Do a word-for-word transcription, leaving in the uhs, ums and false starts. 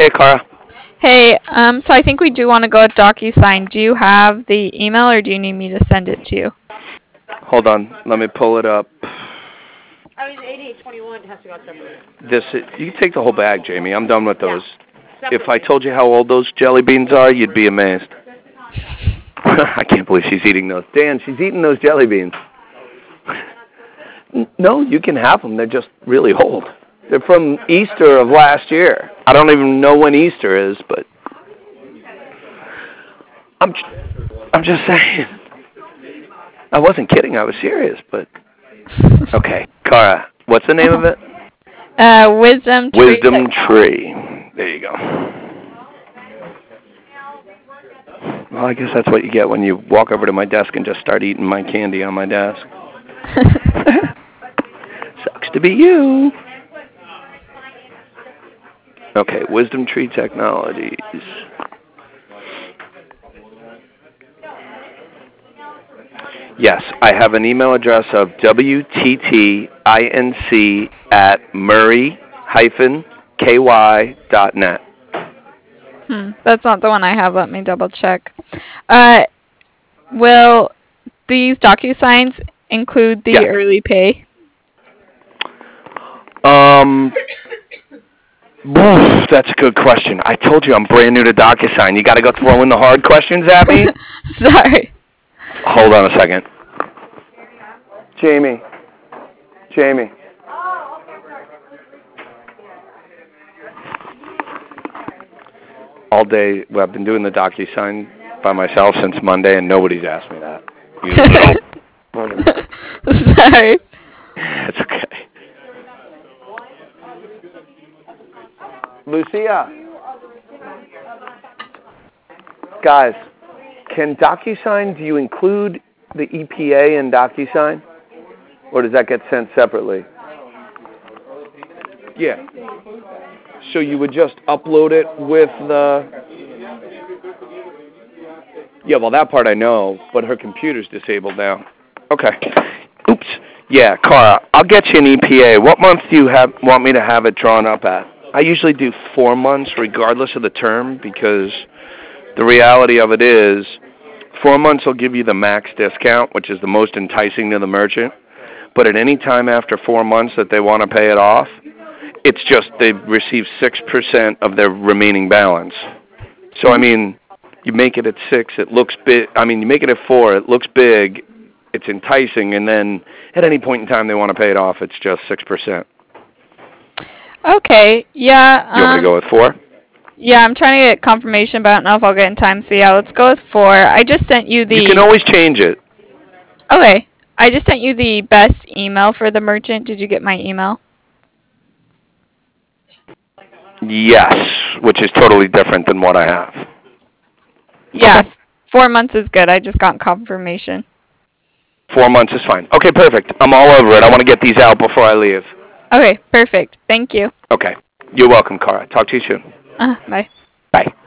Hey, Cara. Hey, um, so I think we do want to go with DocuSign. Do you have the email or do you need me to send it to you? Hold on. Let me pull it up. I mean, eighty-eight twenty-one has to go separately. This you can take the whole bag, Jamie. I'm done with those. Yeah, If I told you how old those jelly beans are, you'd be amazed. I can't believe she's eating those. Dan, she's eating those jelly beans. No, you can have them. They're just really old. They're from Easter of last year. I don't even know when Easter is, but I'm I'm just saying. I wasn't kidding. I was serious, but okay. Cara, what's the name of it? Uh, Wisdom Tree. Wisdom Tree. There you go. Well, I guess that's what you get when you walk over to my desk and just start eating my candy on my desk. Sucks to be you. Okay, Wisdom Tree Technologies. Yes, I have an email address of W T T I N C at murray dash K Y dot net. Hmm, that's not the one I have. Let me double check. Uh, will these DocuSigns include the Yes. early pay? Um, that's a good question. I told you I'm brand new to DocuSign. You got to go throw in the hard questions at me? Sorry. Hold on a second. Jamie. Jamie. All day, well, I've been doing the DocuSign by myself since Monday, and nobody's asked me that. Sorry. It's okay. Lucia. Guys, can DocuSign, do you include the E P A in DocuSign? Or does that get sent separately? Yeah. So you would just upload it with the... Yeah, well, that part I know, but her computer's disabled now. Okay. Oops. Yeah, Cara, I'll get you an E P A. What month do you have want me to have it drawn up at? I usually do four months regardless of the term because the reality of it is four months will give you the max discount, which is the most enticing to the merchant. But at any time after four months that they want to pay it off, it's just they've received six percent of their remaining balance. So, I mean, you make it at six, it looks big. I mean, you make it at four, it looks big, it's enticing, and then at any point in time they want to pay it off, it's just six percent. Okay, yeah. Um, You want me to go with four? Yeah, I'm trying to get confirmation, but I don't know if I'll get in time. So yeah, let's go with four. I just sent you the... You can always change it. Okay. I just sent you the best email for the merchant. Did you get my email? Yes, which is totally different than what I have. Yeah, Okay. four months is good. I just got confirmation. Four months is fine. Okay, perfect. I'm all over it. I want to get these out before I leave. Okay, perfect. Thank you. Okay. You're welcome, Cara. Talk to you soon. Uh, bye. Bye.